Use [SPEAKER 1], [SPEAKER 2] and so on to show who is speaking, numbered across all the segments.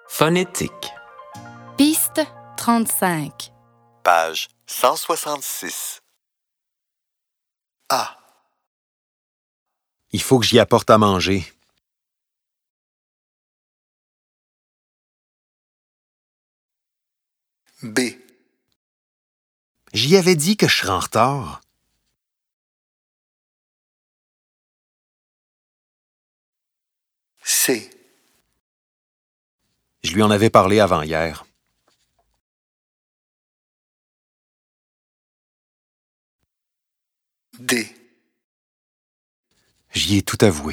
[SPEAKER 1] Phonétique.
[SPEAKER 2] Piste 35.
[SPEAKER 3] Page 166. A.
[SPEAKER 4] Il faut que j'y apporte à manger.
[SPEAKER 3] B.
[SPEAKER 4] J'y avais dit que je serais en retard.
[SPEAKER 3] C.
[SPEAKER 4] Je lui en avais parlé avant hier.
[SPEAKER 3] D.
[SPEAKER 4] J'y ai tout avoué.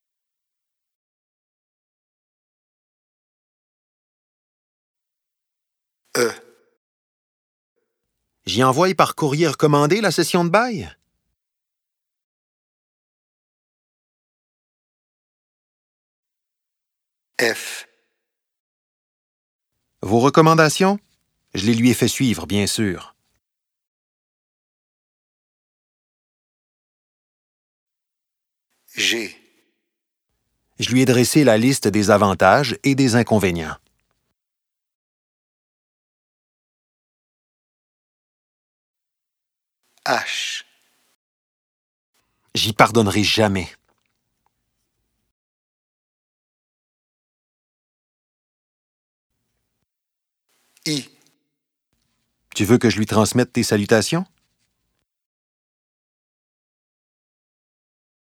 [SPEAKER 3] E.
[SPEAKER 4] J'y envoie par courrier recommandé la session de bail?
[SPEAKER 3] F.
[SPEAKER 4] Vos recommandations? Je les lui ai fait suivre, bien sûr.
[SPEAKER 3] G.
[SPEAKER 4] Je lui ai dressé la liste des avantages et des inconvénients.
[SPEAKER 3] H.
[SPEAKER 4] J'y pardonnerai jamais.
[SPEAKER 3] I.
[SPEAKER 4] Tu veux que je lui transmette tes salutations?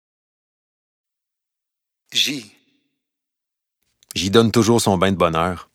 [SPEAKER 3] J.
[SPEAKER 4] J'y donne toujours son bain de bonheur.